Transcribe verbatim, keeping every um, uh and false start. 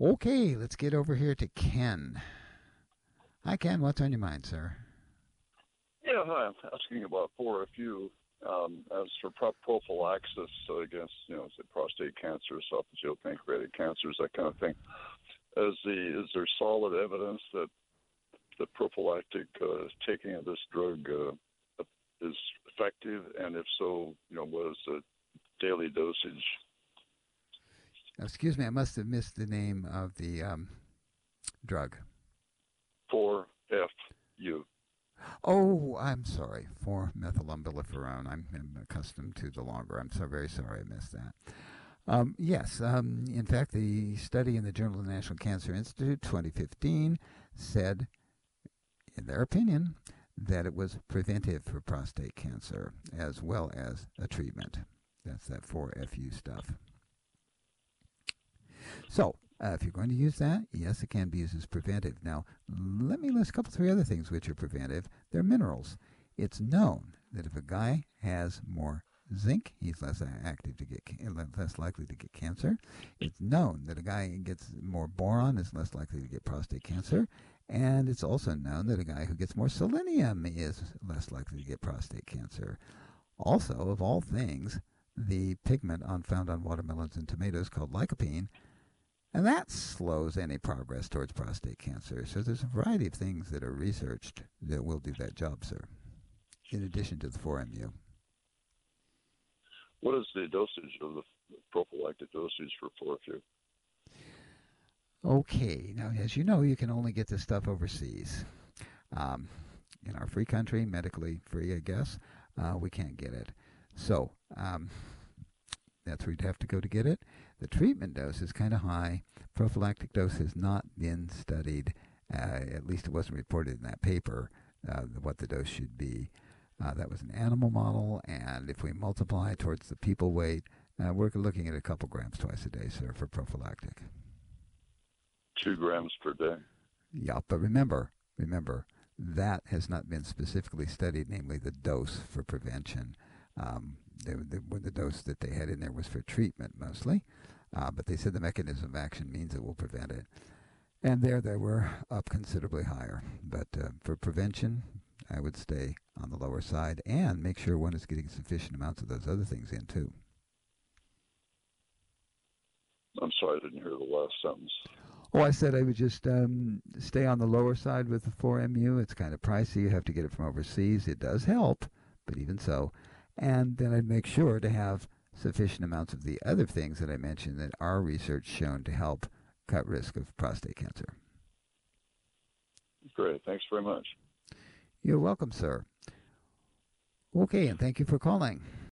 Okay, let's get over here to Ken. Hi, Ken. What's on your mind, sir? Yeah, hi. I'm asking about four F U um, as for pro- prophylaxis against, you know, say prostate cancer, esophageal pancreatic cancers, that kind of thing. Is the is there solid evidence that the prophylactic uh, taking of this drug uh, is effective, and if so, you know, what is the daily dosage? Excuse me, I must have missed the name of the um, drug. four F U. Oh, I'm sorry. four methylumbiliferone. I'm, I'm accustomed to the longer. I'm so very sorry I missed that. Um, yes, um, in fact, the study in the Journal of the National Cancer Institute, twenty fifteen, said, in their opinion, that it was preventive for prostate cancer as well as a treatment. That's that four F U stuff. So, uh, if you're going to use that, yes, it can be used as preventive. Now, let me list a couple, three other things which are preventive. They're minerals. It's known that if a guy has more zinc, he's less active to get less likely to get cancer. It's known that a guy gets more boron is less likely to get prostate cancer, and it's also known that a guy who gets more selenium is less likely to get prostate cancer. Also, of all things, the pigment on, found on watermelons and tomatoes called lycopene, and that slows any progress towards prostate cancer. So there's a variety of things that are researched that will do that job, sir, in addition to the four M U. What is the dosage of the prophylactic dosage for four F U? Okay, now as you know, you can only get this stuff overseas. Um, in our free country, medically free, I guess, uh, we can't get it. So um, that's where you'd have to go to get it. The treatment dose is kind of high. Prophylactic dose has not been studied. Uh, at least it wasn't reported in that paper uh, what the dose should be. Uh, that was an animal model, and if we multiply towards the people weight, uh, we're looking at a couple grams twice a day, sir, for prophylactic. Two grams per day. Yeah, but remember, remember, that has not been specifically studied, namely the dose for prevention. Um, they, they, the dose that they had in there was for treatment mostly, uh, but they said the mechanism of action means it will prevent it. And there they were up considerably higher. But uh, for prevention, I would stay on the lower side and make sure one is getting sufficient amounts of those other things in too. I'm sorry, I didn't hear the last sentence. Oh, I said I would just um, stay on the lower side with the four M U. It's kind of pricey. You have to get it from overseas. It does help, but even so. And then I'd make sure to have sufficient amounts of the other things that I mentioned that our research shown to help cut risk of prostate cancer. Great. Thanks very much. You're welcome, sir. Okay, and thank you for calling.